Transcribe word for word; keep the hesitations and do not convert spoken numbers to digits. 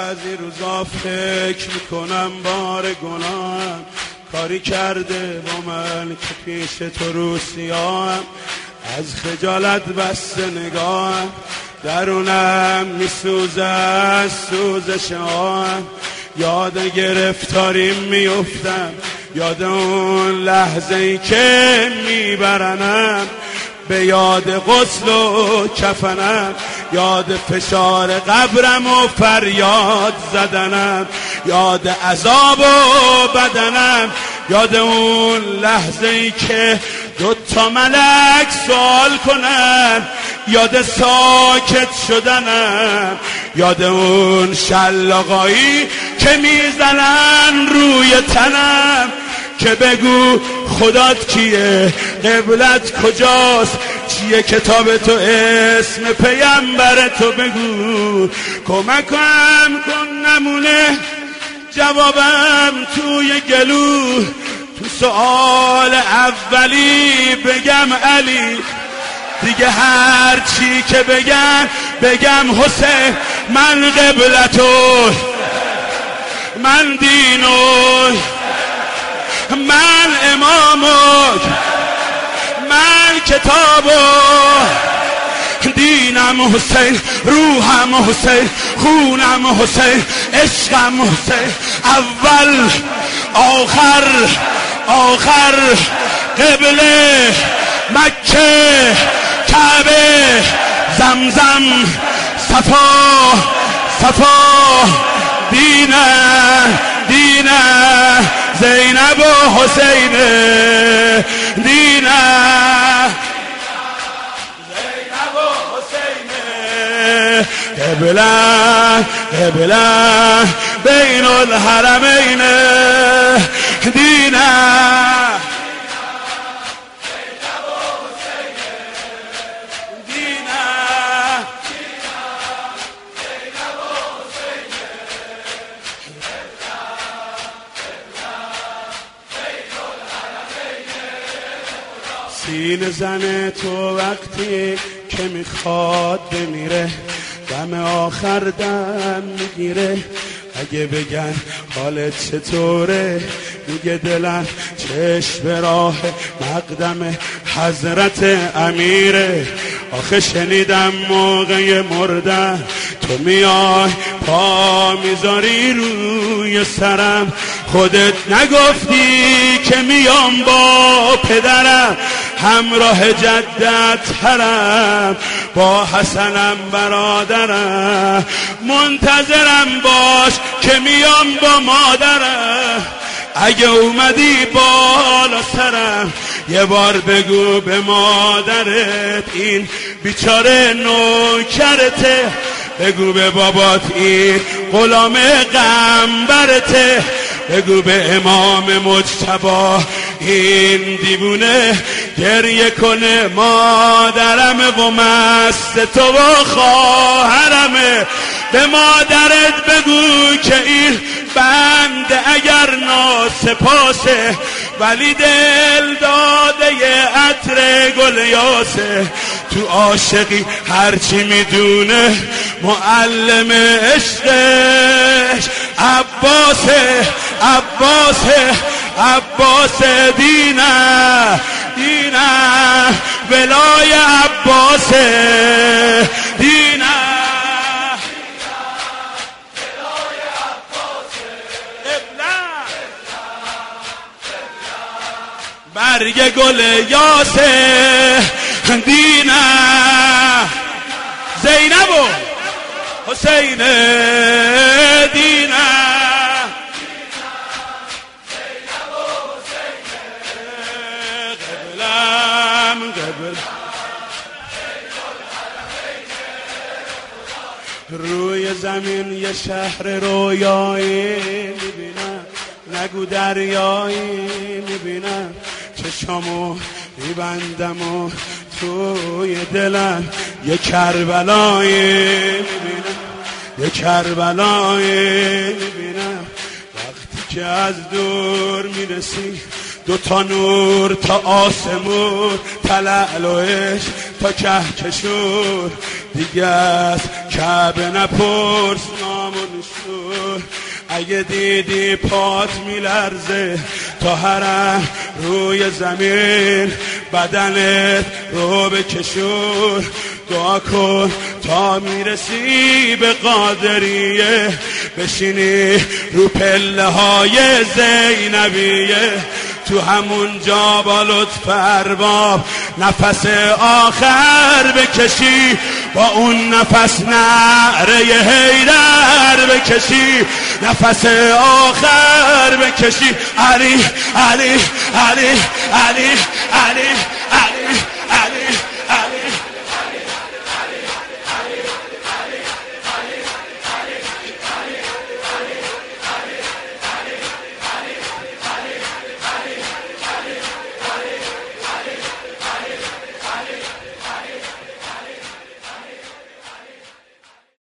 بعضی روزا فکر میکنم بار گناهم کاری کرده با من که پیش تو روسیاهم، از خجالت بسته نگاهم درونم میسوزه از سوزشم، یاد گرفتاریم میفتم، یاد اون لحظه ای که میبرنم، به یاد غسل و کفنم، یاد فشار قبرم و فریاد زدنم، یاد عذاب و بدنم، یاد اون لحظه ای که دو تا ملک سوال کنن، یاد ساکت شدنم، یاد اون شلاقایی که میزنن روی تنم، که بگو خدات کیه، قبلت کجاست، چیه کتاب تو، اسم پیامبر تو، بگو کمکم کن نمونه جوابم توی گلو، تو سؤال اولی بگم علی، دیگه هر چی که بگم بگم حسین، من قبلتو، من دینو، من امامو، من کتابو، دینم حسین، روحم حسین، خونم حسین، عشقم حسین، اول آخر آخر، قبله مکه، کعبه، زمزم، صفا صفا، دینه دینه، زینب و حسین، دینه زینب و حسین، قبله قبله بین الحرمین، دینه سینه زن تو وقتی که میخواد بمیره، دم آخر دم میگیره، اگه بگن حالت چطوره، میگه دلم چشم به راه مقدم حضرت امیره، آخه شنیدم موقع مردن تو میای پا میذاری روی سرم، خودت نگفتی که میام با پدرم، همراه جدت حرم، با حسنم برادرم، منتظرم باش که میام با مادرم، اگه اومدی بالا سرم یه بار بگو به مادرت این بیچاره نوکرته، بگو به بابات این غلام قنبرته، بگو به امام مجتبی این دیوونه گریه کنه، مادرمه و مست تو و خواهرمه، به مادرت بگو که این بنده اگر ناسپاسه، ولی دل داده ی عطر گل یاسه، تو عاشقی هرچی میدونه معلم عشقش عباسه، عباسه عباسه، دینه دینه ولای عباسه، دینه برگ گل یاسه، دینه زینب و حسین، دینه قبلم قبل روی زمین یه شهر رویایی میبینم، نگو دریایی میبینم، چشامو میبندم و توی دلم یه کربلایی میبینم، یه کربلایی میبینم، وقتی که از دور میرسی دو تا نور تا آسمون، تا لعل و عشق تا کهکشون، دیگه از کعبه نپرس نام و نشون. اگه دیدی پات میلرزه تا حرم روی زمین، بدنت رو بکشون. دعا کن تا میرسی به قادریه، بشینی رو پله های زینبیه. تو همون جا با لطف ارباب نفس آخر بکشی، با اون نفس نعره حیدر بکشی، نفس آخر بکشی. علی علی علی علی علی